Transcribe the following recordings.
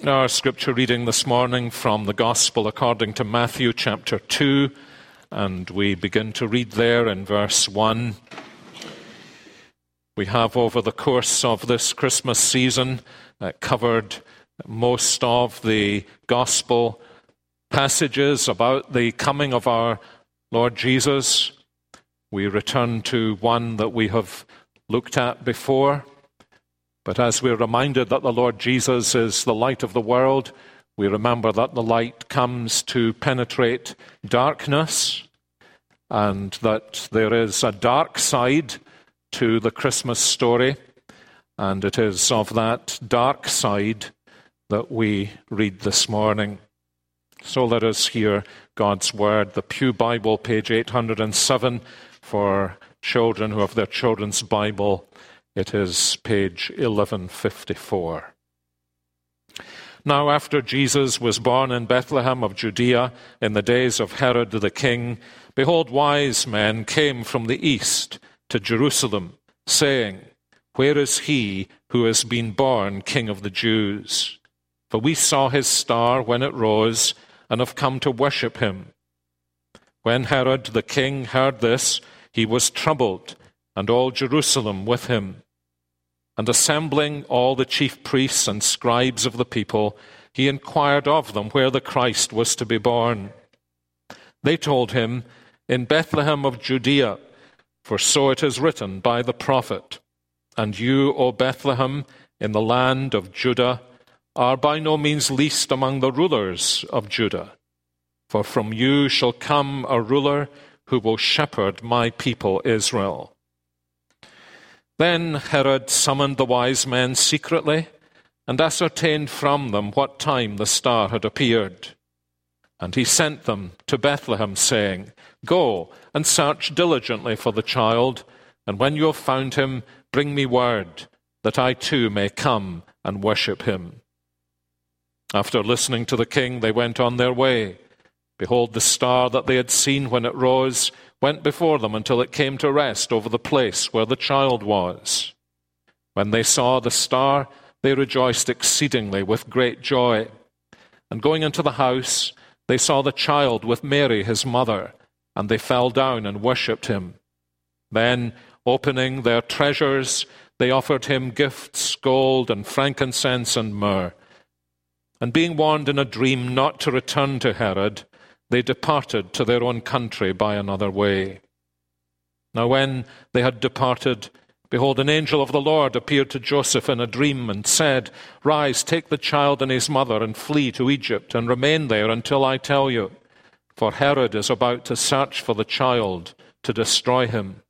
Our scripture reading this morning from the Gospel according to Matthew chapter 2, and we begin to read there in verse 1. We have over the course of this Christmas season covered most of the Gospel passages about the coming of our Lord Jesus. We return to one that we have looked at before. But as we're reminded that the Lord Jesus is the light of the world, we remember that the light comes to penetrate darkness, and that there is a dark side to the Christmas story, and it is of that dark side that we read this morning. So let us hear God's Word, the Pew Bible, page 807, for children who have their children's Bible. It is page 1154. Now, after Jesus was born in Bethlehem of Judea in the days of Herod the king, behold, wise men came from the east to Jerusalem, saying, "Where is he who has been born King of the Jews? For we saw his star when it rose, and have come to worship him." When Herod the king heard this, he was troubled, and all Jerusalem with him. And assembling all the chief priests and scribes of the people, he inquired of them where the Christ was to be born. They told him, "In Bethlehem of Judea, for so it is written by the prophet, and you, O Bethlehem, in the land of Judah, are by no means least among the rulers of Judah. For from you shall come a ruler who will shepherd my people Israel." Then Herod summoned the wise men secretly and ascertained from them what time the star had appeared. And he sent them to Bethlehem, saying, "Go and search diligently for the child, and when you have found him, bring me word, that I too may come and worship him." After listening to the king, they went on their way. Behold, the star that they had seen when it rose went before them until it came to rest over the place where the child was. When they saw the star, they rejoiced exceedingly with great joy. And going into the house, they saw the child with Mary his mother, and they fell down and worshipped him. Then, opening their treasures, they offered him gifts, gold and frankincense and myrrh. And being warned in a dream not to return to Herod, they departed to their own country by another way. Now when they had departed, behold, an angel of the Lord appeared to Joseph in a dream and said, "Rise, take the child and his mother and flee to Egypt and remain there until I tell you, for Herod is about to search for the child to destroy him."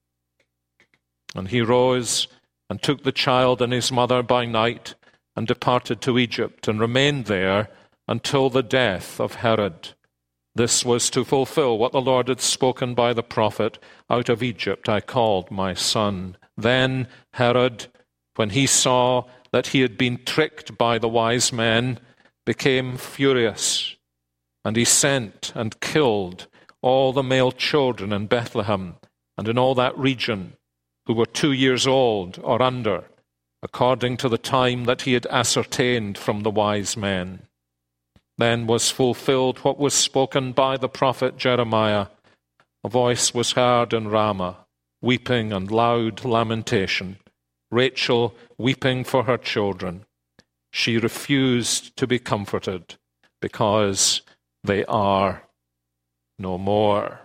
And he rose and took the child and his mother by night and departed to Egypt and remained there until the death of Herod. This was to fulfill what the Lord had spoken by the prophet, "Out of Egypt I called my son." Then Herod, when he saw that he had been tricked by the wise men, became furious, and he sent and killed all the male children in Bethlehem and in all that region who were 2 years old or under, according to the time that he had ascertained from the wise men. Then was fulfilled what was spoken by the prophet Jeremiah. A voice was heard in Ramah, weeping and loud lamentation, Rachel weeping for her children. She refused to be comforted because they are no more.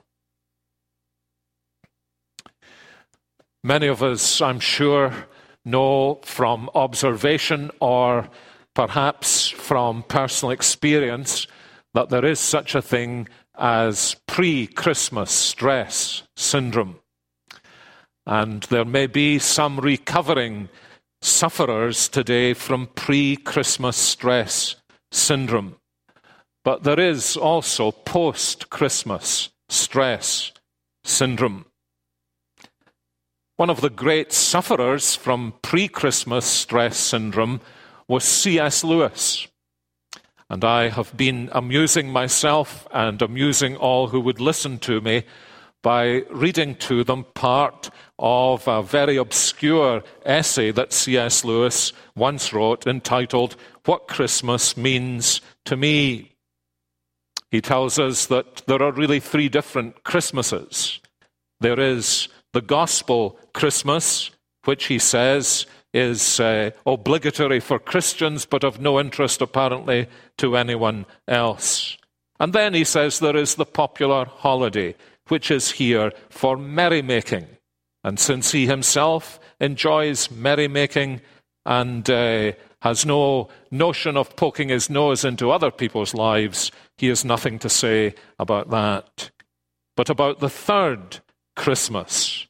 Many of us, I'm sure, know from observation or perhaps from personal experience that there is such a thing as pre-Christmas stress syndrome. And there may be some recovering sufferers today from pre-Christmas stress syndrome. But there is also post-Christmas stress syndrome. One of the great sufferers from pre-Christmas stress syndrome was C.S. Lewis. And I have been amusing myself and amusing all who would listen to me by reading to them part of a very obscure essay that C.S. Lewis once wrote entitled, "What Christmas Means to Me." He tells us that there are really three different Christmases. There is the gospel Christmas, which he says is obligatory for Christians, but of no interest apparently to anyone else. And then he says there is the popular holiday, which is here for merrymaking. And since he himself enjoys merrymaking and has no notion of poking his nose into other people's lives, he has nothing to say about that. But about the third Christmas,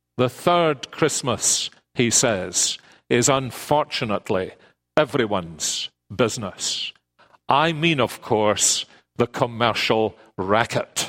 he says, is unfortunately everyone's business. I mean, of course, the commercial racket.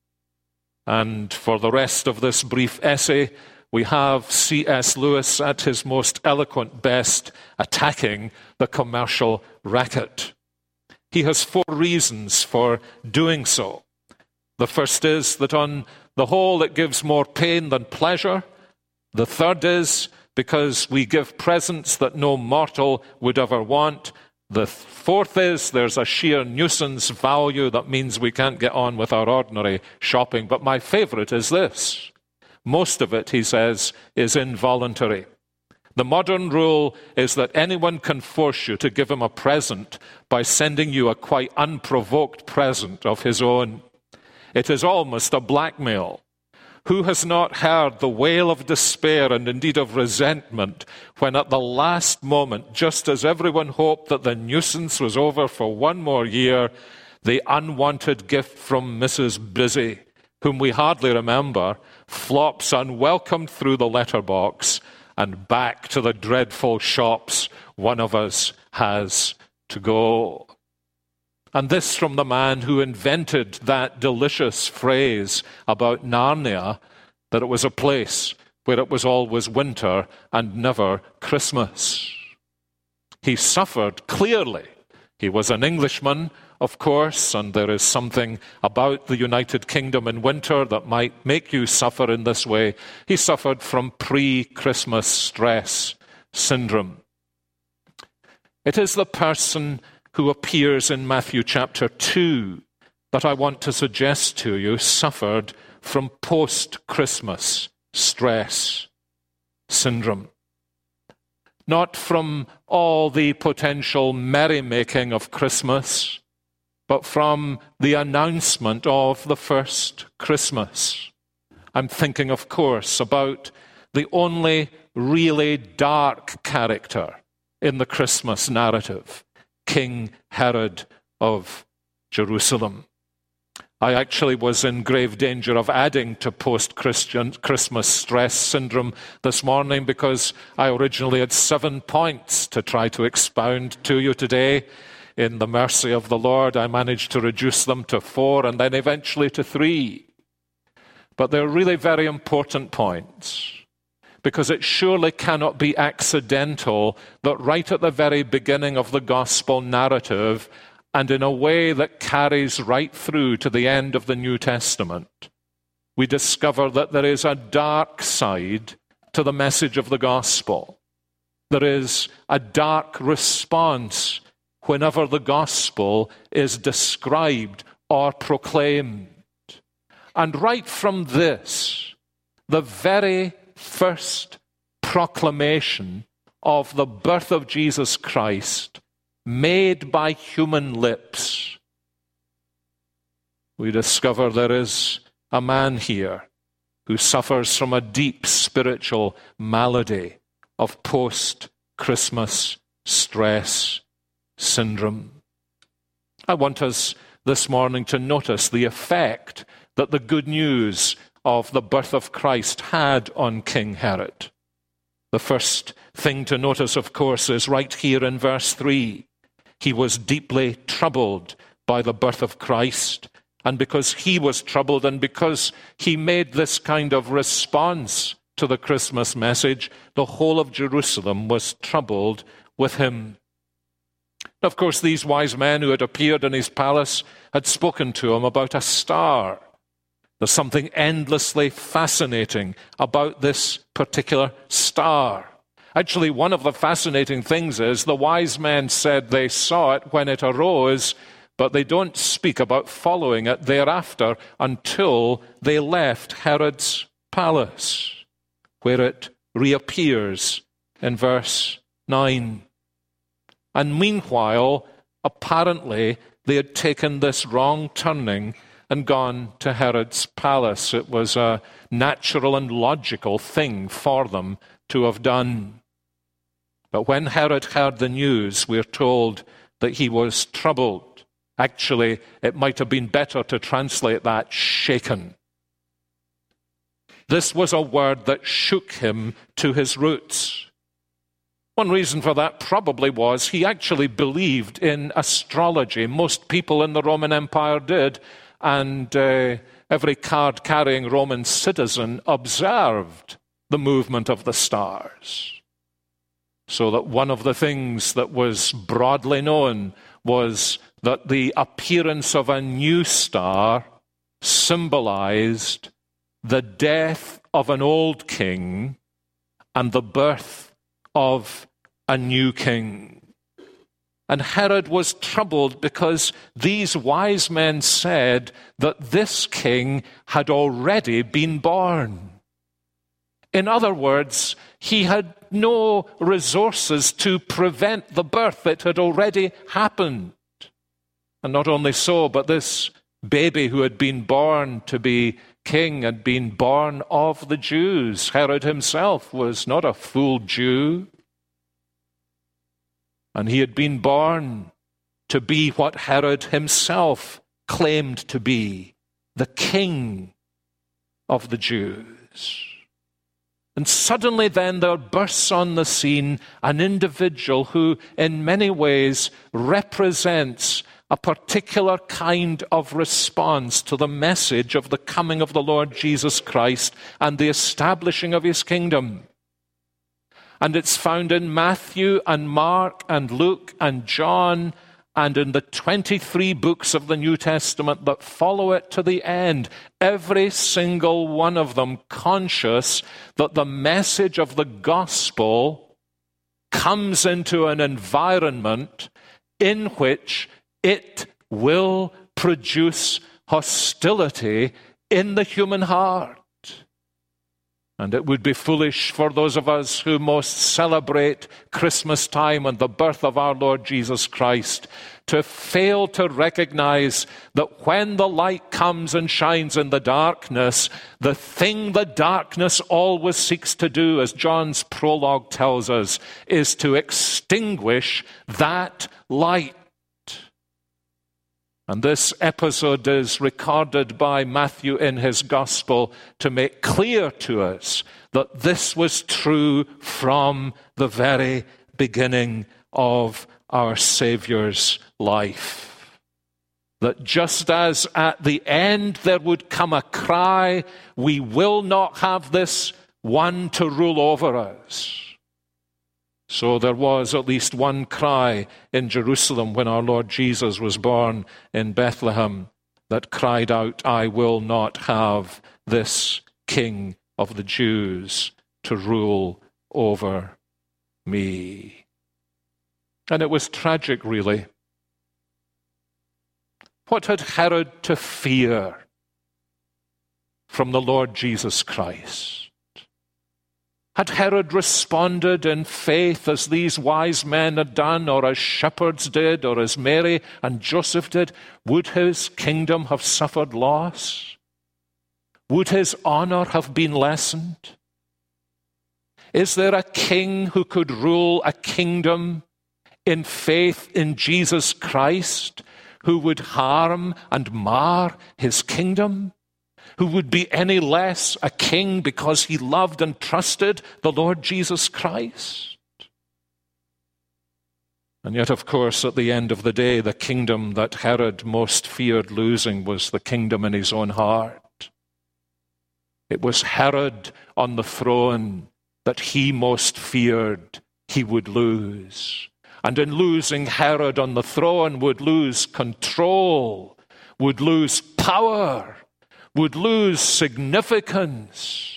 And for the rest of this brief essay, we have C.S. Lewis at his most eloquent best attacking the commercial racket. He has 4 reasons for doing so. The first is that on the whole it gives more pain than pleasure. The third is because we give presents that no mortal would ever want. The fourth is there's a sheer nuisance value that means we can't get on with our ordinary shopping. But my favorite is this. Most of it, he says, is involuntary. The modern rule is that anyone can force you to give him a present by sending you a quite unprovoked present of his own. It is almost a blackmail. Who has not heard the wail of despair and indeed of resentment when at the last moment, just as everyone hoped that the nuisance was over for one more year, the unwanted gift from Mrs. Busy, whom we hardly remember, flops unwelcomed through the letterbox and back to the dreadful shops one of us has to go. And this from the man who invented that delicious phrase about Narnia, that it was a place where it was always winter and never Christmas. He suffered clearly. He was an Englishman, of course, and there is something about the United Kingdom in winter that might make you suffer in this way. He suffered from pre-Christmas stress syndrome. It is the person who appears in Matthew chapter 2 that I want to suggest to you suffered from post-Christmas stress syndrome. Not from all the potential merrymaking of Christmas, but from the announcement of the first Christmas. I'm thinking, of course, about the only really dark character in the Christmas narrative, King Herod of Jerusalem. I actually was in grave danger of adding to post-Christian Christmas stress syndrome this morning because I originally had 7 points to try to expound to you today. In the mercy of the Lord, I managed to reduce them to 4 and then eventually to 3. But they're really very important points, because it surely cannot be accidental that right at the very beginning of the gospel narrative, and in a way that carries right through to the end of the New Testament, we discover that there is a dark side to the message of the gospel. There is a dark response whenever the gospel is described or proclaimed. And right from this, the very first proclamation of the birth of Jesus Christ, made by human lips, we discover there is a man here who suffers from a deep spiritual malady of post-Christmas stress syndrome. I want us this morning to notice the effect that the good news of the birth of Christ had on King Herod. The first thing to notice, of course, is right here in verse 3. He was deeply troubled by the birth of Christ, and because he was troubled and because he made this kind of response to the Christmas message, the whole of Jerusalem was troubled with him. Of course, these wise men who had appeared in his palace had spoken to him about a star. There's something endlessly fascinating about this particular star. Actually, one of the fascinating things is the wise men said they saw it when it arose, but they don't speak about following it thereafter until they left Herod's palace, where it reappears in verse 9. And meanwhile, apparently, they had taken this wrong turning and gone to Herod's palace. It was a natural and logical thing for them to have done. But when Herod heard the news, we're told that he was troubled. Actually, it might have been better to translate that shaken. This was a word that shook him to his roots. One reason for that probably was he actually believed in astrology. Most people in the Roman Empire did, and every card-carrying Roman citizen observed the movement of the stars. So that one of the things that was broadly known was that the appearance of a new star symbolized the death of an old king and the birth of a new king. And Herod was troubled because these wise men said that this king had already been born. In other words, he had no resources to prevent the birth. It had already happened. And not only so, but this baby who had been born to be king had been born of the Jews. Herod himself was not a full Jew. And he had been born to be what Herod himself claimed to be, the king of the Jews. And suddenly then there bursts on the scene an individual who in many ways represents a particular kind of response to the message of the coming of the Lord Jesus Christ and the establishing of his kingdom. And it's found in Matthew and Mark and Luke and John and in the 23 books of the New Testament that follow it to the end. Every single one of them conscious that the message of the gospel comes into an environment in which it will produce hostility in the human heart. And it would be foolish for those of us who most celebrate Christmas time and the birth of our Lord Jesus Christ to fail to recognize that when the light comes and shines in the darkness, the thing the darkness always seeks to do, as John's prologue tells us, is to extinguish that light. And this episode is recorded by Matthew in his gospel to make clear to us that this was true from the very beginning of our Savior's life. That just as at the end there would come a cry, we will not have this one to rule over us. So there was at least one cry in Jerusalem when our Lord Jesus was born in Bethlehem that cried out, I will not have this King of the Jews to rule over me. And it was tragic, really. What had Herod to fear from the Lord Jesus Christ? Had Herod responded in faith as these wise men had done, or as shepherds did, or as Mary and Joseph did, would his kingdom have suffered loss? Would his honor have been lessened? Is there a king who could rule a kingdom in faith in Jesus Christ who would harm and mar his kingdom? Who would be any less a king because he loved and trusted the Lord Jesus Christ? And yet, of course, at the end of the day, the kingdom that Herod most feared losing was the kingdom in his own heart. It was Herod on the throne that he most feared he would lose. And in losing Herod on the throne would lose control, would lose power, would lose significance.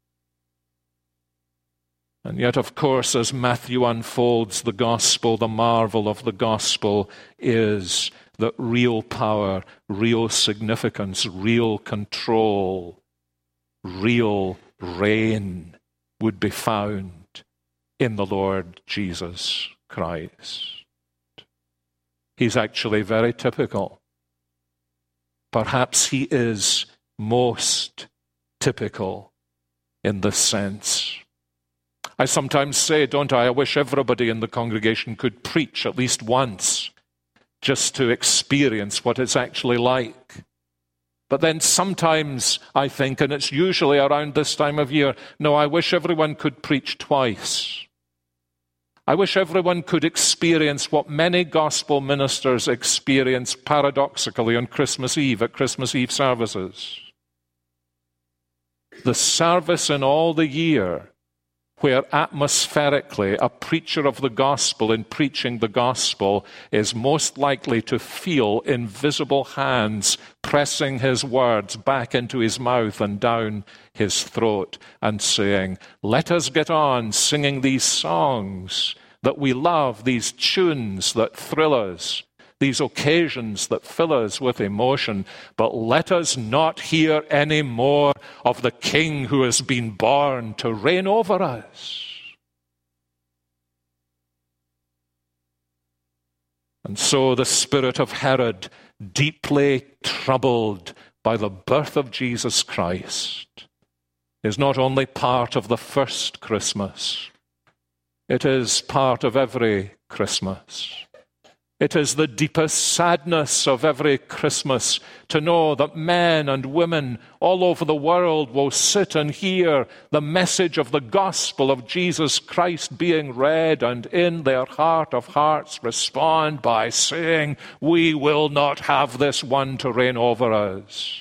And yet, of course, as Matthew unfolds the gospel, the marvel of the gospel is that real power, real significance, real control, real reign would be found in the Lord Jesus Christ. He's actually very typical. Perhaps he is most typical in this sense. I sometimes say, don't I wish everybody in the congregation could preach at least once, just to experience what it's actually like. But then sometimes I think, and it's usually around this time of year, no, I wish everyone could preach twice. I wish everyone could experience what many gospel ministers experience paradoxically on Christmas Eve, at Christmas Eve services. The service in all the year where atmospherically a preacher of the gospel in preaching the gospel is most likely to feel invisible hands pressing his words back into his mouth and down his throat and saying, let us get on singing these songs that we love, these tunes that thrill us, these occasions that fill us with emotion, but let us not hear any more of the King who has been born to reign over us. And so the spirit of Herod, deeply troubled by the birth of Jesus Christ, is not only part of the first Christmas, it is part of every Christmas. It is the deepest sadness of every Christmas to know that men and women all over the world will sit and hear the message of the gospel of Jesus Christ being read, and in their heart of hearts respond by saying, we will not have this one to reign over us.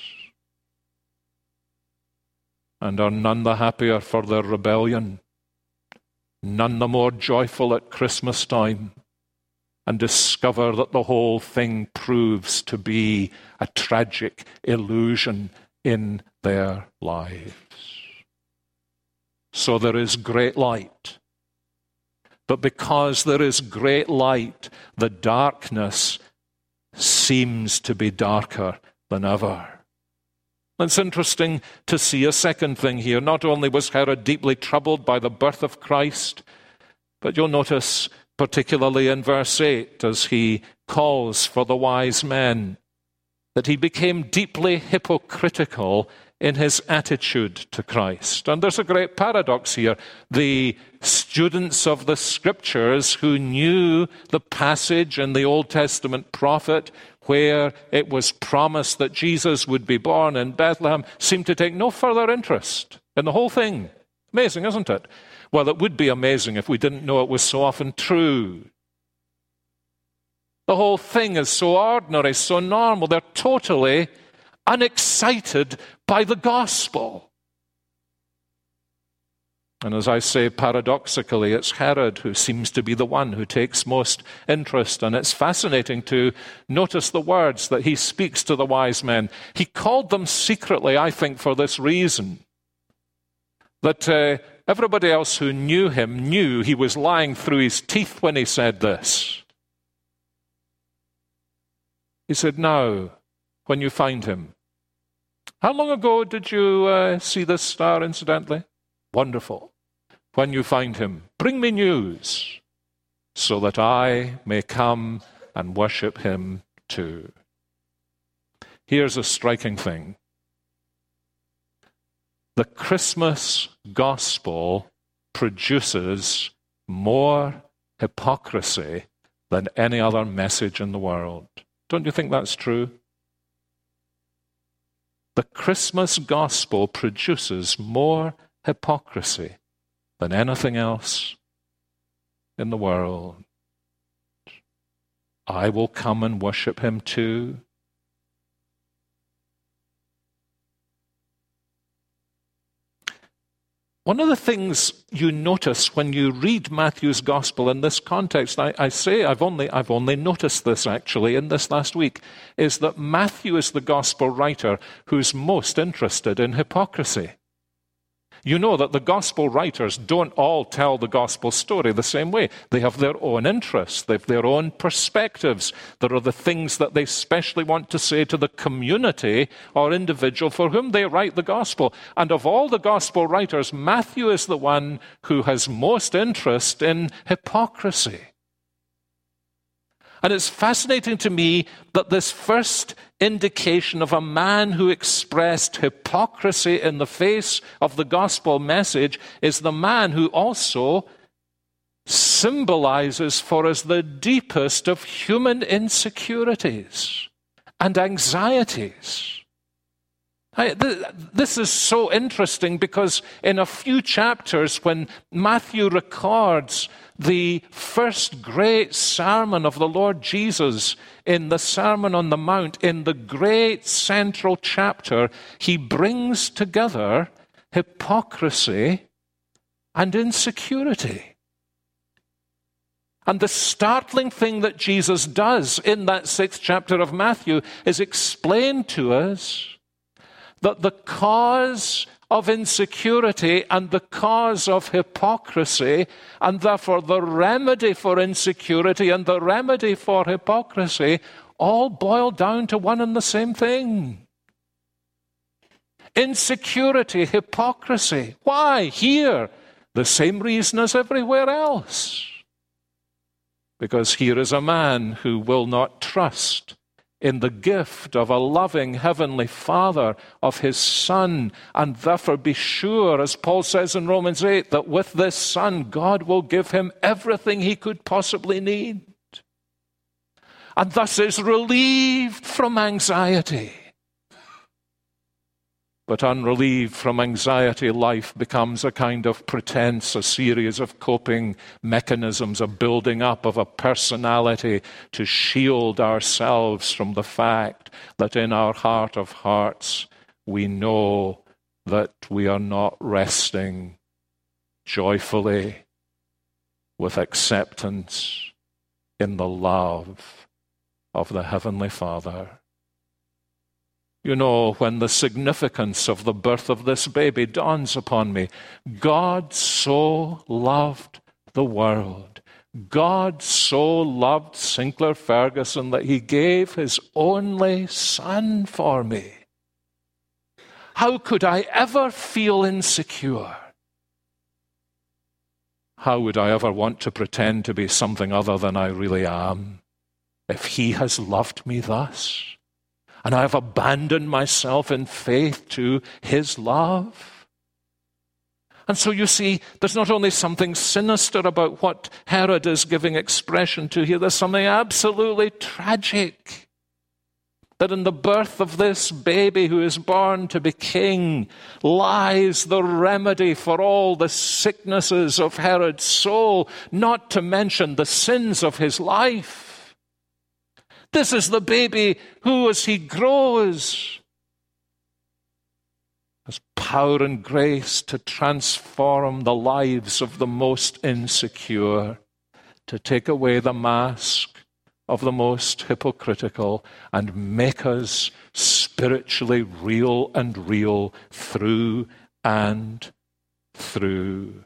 And are none the happier for their rebellion, none the more joyful at Christmas time, and discover that the whole thing proves to be a tragic illusion in their lives. So there is great light. But because there is great light, the darkness seems to be darker than ever. It's interesting to see a second thing here. Not only was Herod deeply troubled by the birth of Christ, but you'll notice particularly in verse 8, as he calls for the wise men, that he became deeply hypocritical in his attitude to Christ. And there's a great paradox here. The students of the Scriptures who knew the passage in the Old Testament prophet where it was promised that Jesus would be born in Bethlehem seemed to take no further interest in the whole thing. Amazing, isn't it? Well, it would be amazing if we didn't know it was so often true. The whole thing is so ordinary, so normal. They're totally unexcited by the gospel. And as I say, paradoxically, it's Herod who seems to be the one who takes most interest. And it's fascinating to notice the words that he speaks to the wise men. He called them secretly, I think, for this reason. That everybody else who knew him knew he was lying through his teeth when he said this. He said, now, when you find him. How long ago did you see this star, incidentally? Wonderful. When you find him, bring me news so that I may come and worship him too. Here's a striking thing. The Christmas gospel produces more hypocrisy than any other message in the world. Don't you think that's true? The Christmas gospel produces more hypocrisy than anything else in the world. I will come and worship him too. one of the things you notice when you read Matthew's gospel in this context, I say I've only noticed this actually in this last week, is that Matthew is the gospel writer who's most interested in hypocrisy. You know that the gospel writers don't all tell the gospel story the same way. They have their own interests. They have their own perspectives. There are the things that they specially want to say to the community or individual for whom they write the gospel. And of all the gospel writers, Matthew is the one who has most interest in hypocrisy. And it's fascinating to me that this first indication of a man who expressed hypocrisy in the face of the gospel message is the man who also symbolizes for us the deepest of human insecurities and anxieties. This is so interesting because in a few chapters, when Matthew records the first great sermon of the Lord Jesus in the Sermon on the Mount, in the great central chapter, he brings together hypocrisy and insecurity. And the startling thing that Jesus does in that 6th chapter of Matthew is explain to us that the cause of insecurity and the cause of hypocrisy, and therefore the remedy for insecurity and the remedy for hypocrisy, all boil down to one and the same thing. Insecurity, hypocrisy. Why? Here, the same reason as everywhere else. Because here is a man who will not trust in the gift of a loving heavenly Father, of his Son, and therefore be sure, as Paul says in Romans 8, that with this Son, God will give him everything he could possibly need. And thus is relieved from anxiety. But unrelieved from anxiety, life becomes a kind of pretense, a series of coping mechanisms, a building up of a personality to shield ourselves from the fact that in our heart of hearts we know that we are not resting joyfully with acceptance in the love of the Heavenly Father. You know, when the significance of the birth of this baby dawns upon me, God so loved the world. God so loved Sinclair Ferguson that he gave his only son for me. How could I ever feel insecure? How would I ever want to pretend to be something other than I really am if he has loved me thus? And I have abandoned myself in faith to his love. And so you see, there's not only something sinister about what Herod is giving expression to here, there's something absolutely tragic. That in the birth of this baby who is born to be king lies the remedy for all the sicknesses of Herod's soul, not to mention the sins of his life. This is the baby who, as he grows, has power and grace to transform the lives of the most insecure, to take away the mask of the most hypocritical and make us spiritually real and real through and through.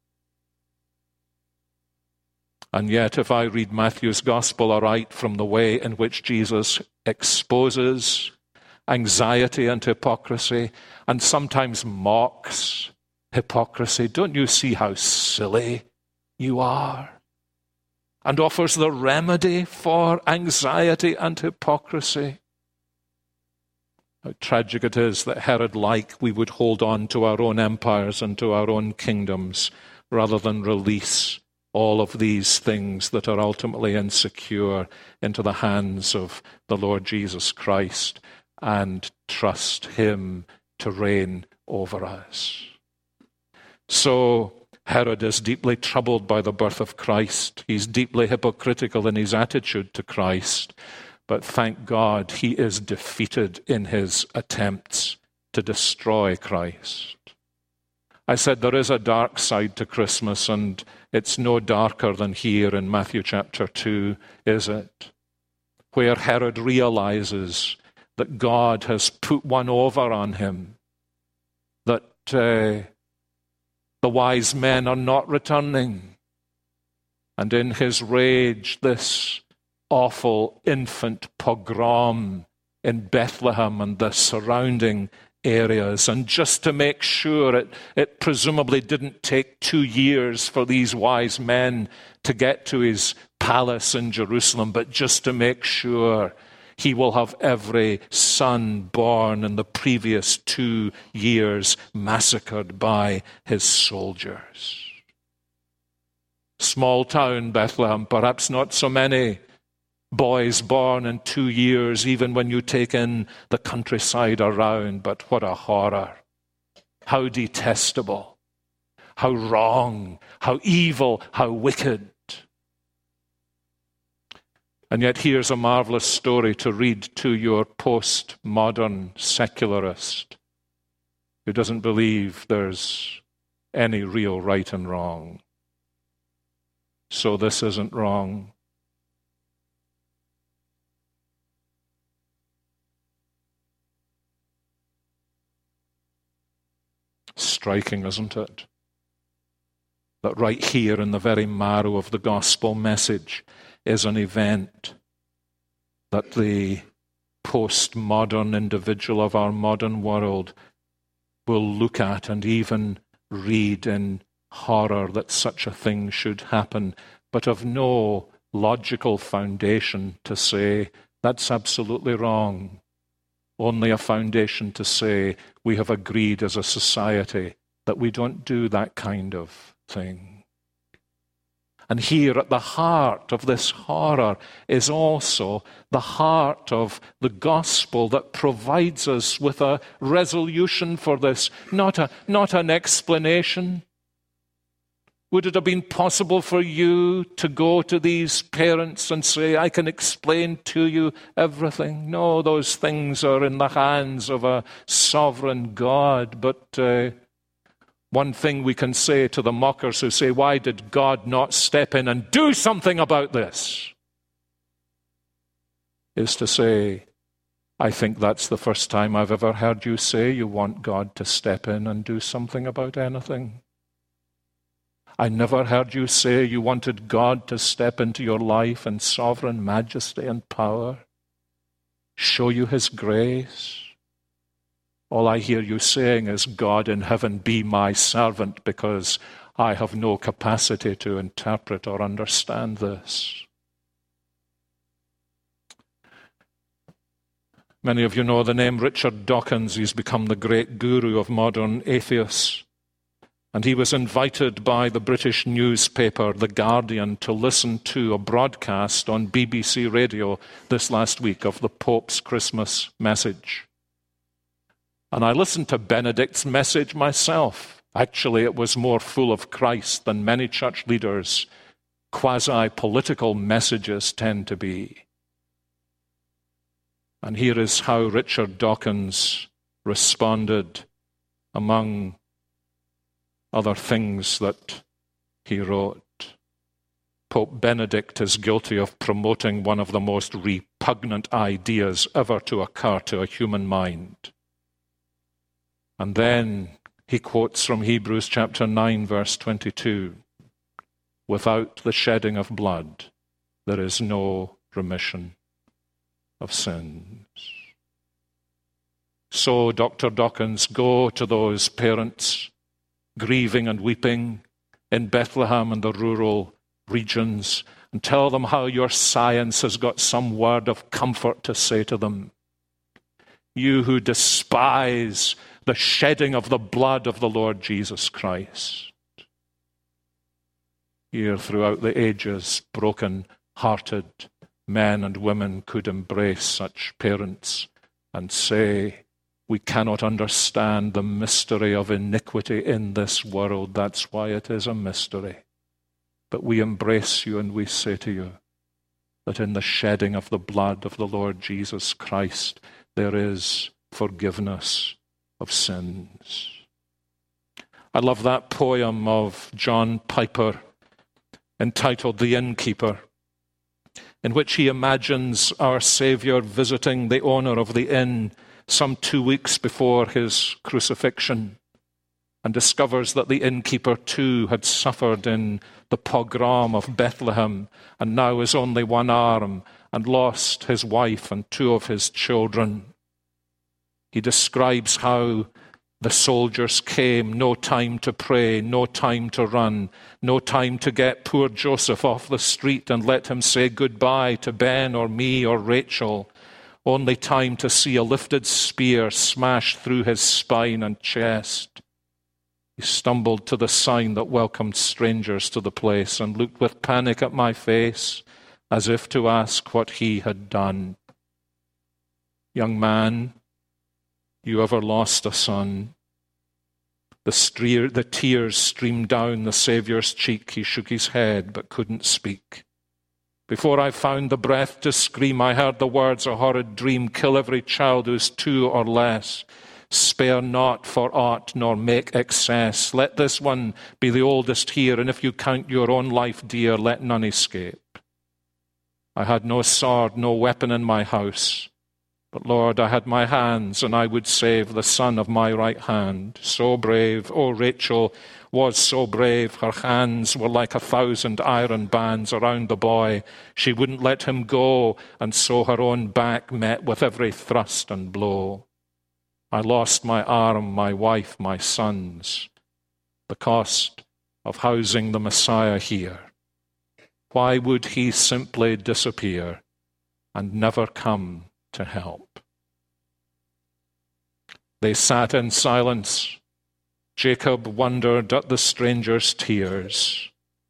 And yet, if I read Matthew's gospel aright from the way in which Jesus exposes anxiety and hypocrisy, and sometimes mocks hypocrisy, don't you see how silly you are? And offers the remedy for anxiety and hypocrisy. How tragic it is that Herod-like we would hold on to our own empires and to our own kingdoms rather than release all of these things that are ultimately insecure into the hands of the Lord Jesus Christ and trust him to reign over us. So Herod is deeply troubled by the birth of Christ. He's deeply hypocritical in his attitude to Christ. But thank God he is defeated in his attempts to destroy Christ. I said there is a dark side to Christmas, and it's no darker than here in Matthew chapter 2, is it? Where Herod realizes that God has put one over on him, that the wise men are not returning. And in his rage, this awful infant pogrom in Bethlehem and the surrounding areas. And just to make sure, it presumably didn't take 2 years for these wise men to get to his palace in Jerusalem, but just to make sure, he will have every son born in the previous 2 years massacred by his soldiers. Small town Bethlehem, perhaps not so many boys born in 2 years, even when you take in the countryside around. But what a horror. How detestable. How wrong. How evil. How wicked. And yet here's a marvelous story to read to your postmodern secularist who doesn't believe there's any real right and wrong. So this isn't wrong. Striking, isn't it? That right here in the very marrow of the gospel message is an event that the postmodern individual of our modern world will look at and even read in horror that such a thing should happen, but of no logical foundation to say that's absolutely wrong. Only a foundation to say we have agreed as a society that we don't do that kind of thing. And here at the heart of this horror is also the heart of the gospel that provides us with a resolution for this, not an explanation. Would it have been possible for you to go to these parents and say, I can explain to you everything? No, those things are in the hands of a sovereign God. But one thing we can say to the mockers who say, why did God not step in and do something about this? Is to say, I think that's the first time I've ever heard you say you want God to step in and do something about anything. I never heard you say you wanted God to step into your life in sovereign majesty and power, show you his grace. All I hear you saying is, God in heaven, be my servant, because I have no capacity to interpret or understand this. Many of you know the name Richard Dawkins. He's become the great guru of modern atheists. And he was invited by the British newspaper, The Guardian, to listen to a broadcast on BBC Radio this last week of the Pope's Christmas message. And I listened to Benedict's message myself. Actually, it was more full of Christ than many church leaders' quasi-political messages tend to be. And here is how Richard Dawkins responded, among other things that he wrote. Pope Benedict is guilty of promoting one of the most repugnant ideas ever to occur to a human mind. And then he quotes from Hebrews chapter 9, verse 22. Without the shedding of blood, there is no remission of sins. So, Dr. Dawkins, go to those parents grieving and weeping in Bethlehem and the rural regions and tell them how your science has got some word of comfort to say to them. You who despise the shedding of the blood of the Lord Jesus Christ. Here throughout the ages, broken-hearted men and women could embrace such parents and say, we cannot understand the mystery of iniquity in this world. That's why it is a mystery. But we embrace you and we say to you that in the shedding of the blood of the Lord Jesus Christ, there is forgiveness of sins. I love that poem of John Piper entitled The Innkeeper, in which he imagines our Saviour visiting the owner of the inn some 2 weeks before his crucifixion, and discovers that the innkeeper too had suffered in the pogrom of Bethlehem and now is only one arm and lost his wife and 2 of his children. He describes how the soldiers came, no time to pray, no time to run, no time to get poor Joseph off the street and let him say goodbye to Ben or me or Rachel, only time to see a lifted spear smash through his spine and chest. He stumbled to the sign that welcomed strangers to the place and looked with panic at my face as if to ask what he had done. Young man, you ever lost a son? The tears streamed down the Saviour's cheek. He shook his head but couldn't speak. Before I found the breath to scream, I heard the words, a horrid dream, kill every child who is 2 or less. Spare not for aught, nor make excess. Let this one be the oldest here, and if you count your own life dear, let none escape. I had no sword, no weapon in my house. But Lord, I had my hands, and I would save the son of my right hand. So brave, oh, Rachel was so brave. Her hands were like 1,000 iron bands around the boy. She wouldn't let him go, and so her own back met with every thrust and blow. I lost my arm, my wife, my sons. The cost of housing the Messiah here. Why would he simply disappear and never come to help? They sat in silence. Jacob wondered at the stranger's tears.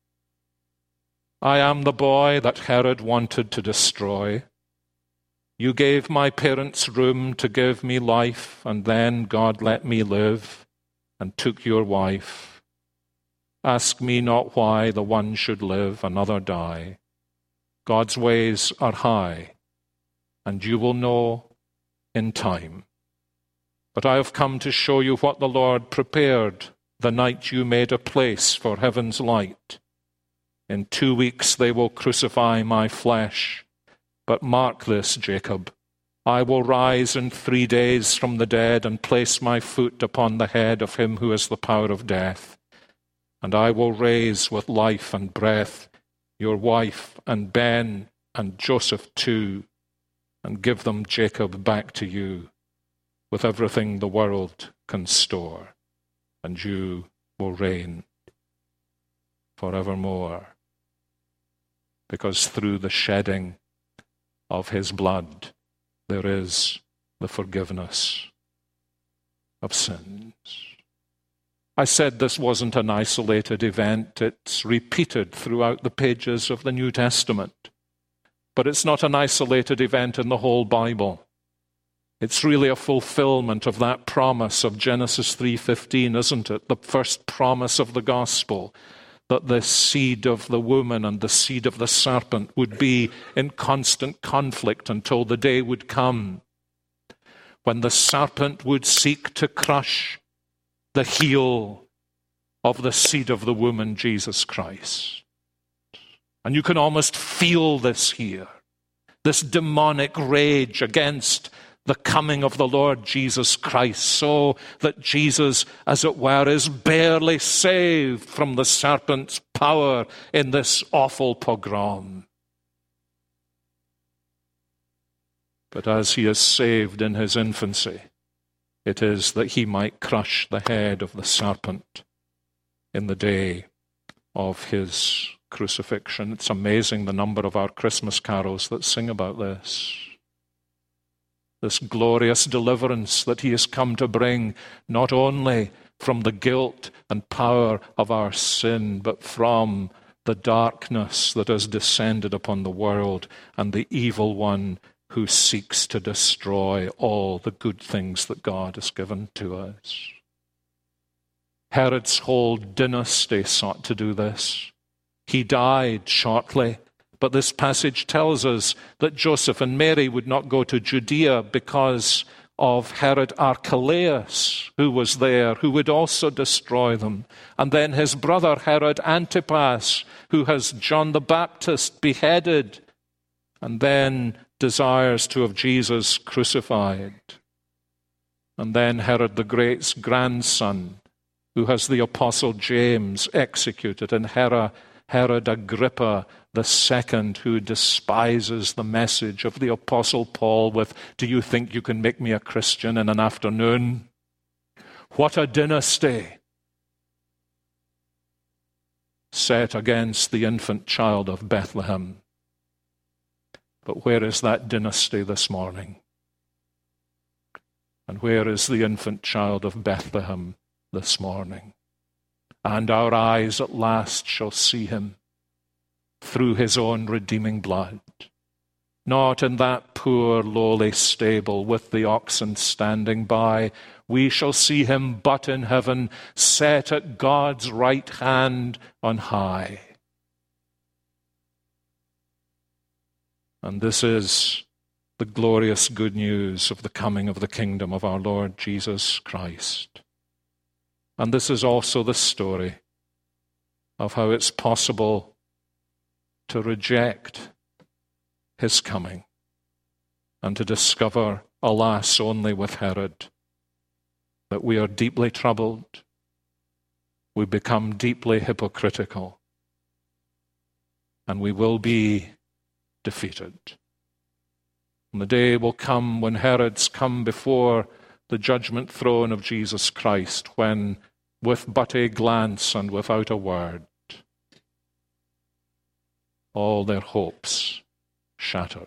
I am the boy that Herod wanted to destroy. You gave my parents room to give me life, and then God let me live and took your wife. Ask me not why the one should live, another die. God's ways are high, and you will know in time. But I have come to show you what the Lord prepared the night you made a place for heaven's light. In 2 weeks they will crucify my flesh. But mark this, Jacob, I will rise in 3 days from the dead and place my foot upon the head of him who has the power of death. And I will raise with life and breath your wife and Ben and Joseph too, and give them, Jacob, back to you with everything the world can store, and you will reign forevermore. Because through the shedding of his blood, there is the forgiveness of sins. I said this wasn't an isolated event. It's repeated throughout the pages of the New Testament. But it's not an isolated event in the whole Bible. It's really a fulfillment of that promise of Genesis 3:15, isn't it? The first promise of the gospel, that the seed of the woman and the seed of the serpent would be in constant conflict until the day would come when the serpent would seek to crush the heel of the seed of the woman, Jesus Christ. And you can almost feel this here, this demonic rage against the coming of the Lord Jesus Christ, so that Jesus, as it were, is barely saved from the serpent's power in this awful pogrom. But as he is saved in his infancy, it is that he might crush the head of the serpent in the day of his crucifixion. It's amazing the number of our Christmas carols that sing about this. This glorious deliverance that he has come to bring, not only from the guilt and power of our sin, but from the darkness that has descended upon the world and the evil one who seeks to destroy all the good things that God has given to us. Herod's whole dynasty sought to do this. He died shortly. But this passage tells us that Joseph and Mary would not go to Judea because of Herod Archelaus, who was there, who would also destroy them. And then his brother Herod Antipas, who has John the Baptist beheaded, and then desires to have Jesus crucified. And then Herod the Great's grandson, who has the Apostle James executed, and Herod Agrippa II, who despises the message of the Apostle Paul with, "Do you think you can make me a Christian in an afternoon?" What a dynasty set against the infant child of Bethlehem. But where is that dynasty this morning? And where is the infant child of Bethlehem this morning? And our eyes at last shall see him through his own redeeming blood. Not in that poor lowly stable with the oxen standing by. We shall see him but in heaven, set at God's right hand on high. And this is the glorious good news of the coming of the kingdom of our Lord Jesus Christ. And this is also the story of how it's possible to reject his coming and to discover, alas, only with Herod, that we are deeply troubled, we become deeply hypocritical, and we will be defeated. And the day will come when Herods come before the judgment throne of Jesus Christ, when with but a glance and without a word, all their hopes shattered.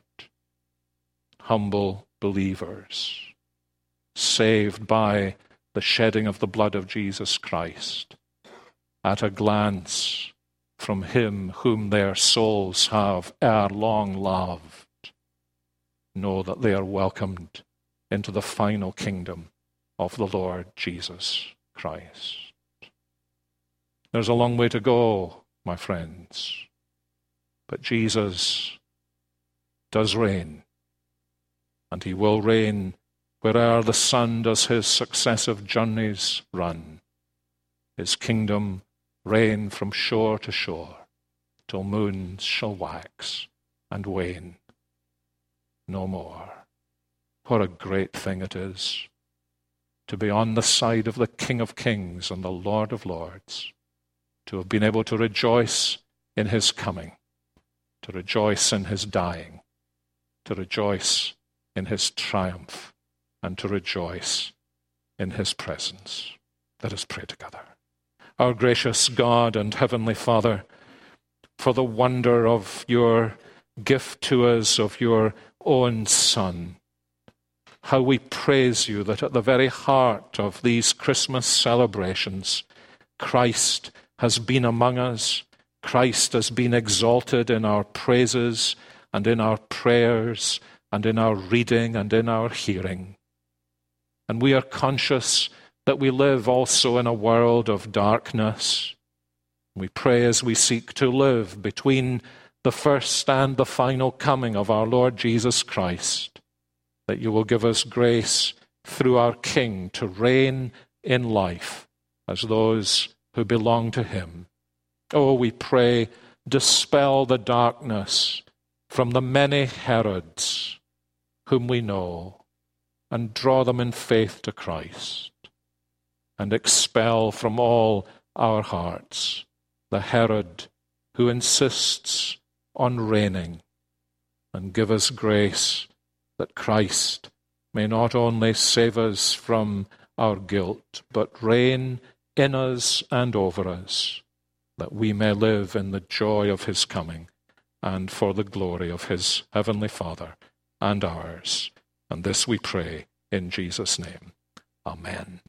Humble believers, saved by the shedding of the blood of Jesus Christ, at a glance from him whom their souls have ere long loved, know that they are welcomed into the final kingdom of the Lord Jesus Christ. There's a long way to go, my friends, but Jesus does reign, and he will reign where'er the sun does his successive journeys run. His kingdom reign from shore to shore, till moons shall wax and wane no more. What a great thing it is to be on the side of the King of Kings and the Lord of Lords, to have been able to rejoice in his coming, to rejoice in his dying, to rejoice in his triumph, and to rejoice in his presence. Let us pray together. Our gracious God and Heavenly Father, for the wonder of your gift to us of your own Son, how we praise you that at the very heart of these Christmas celebrations, Christ has been among us. Christ has been exalted in our praises and in our prayers and in our reading and in our hearing. And we are conscious that we live also in a world of darkness. We pray as we seek to live between the first and the final coming of our Lord Jesus Christ, that you will give us grace through our King to reign in life as those who belong to him. Oh, we pray, dispel the darkness from the many Herods whom we know, and draw them in faith to Christ, and expel from all our hearts the Herod who insists on reigning, and give us grace that Christ may not only save us from our guilt, but reign in us and over us, that we may live in the joy of his coming and for the glory of his heavenly Father and ours. And this we pray in Jesus' name. Amen.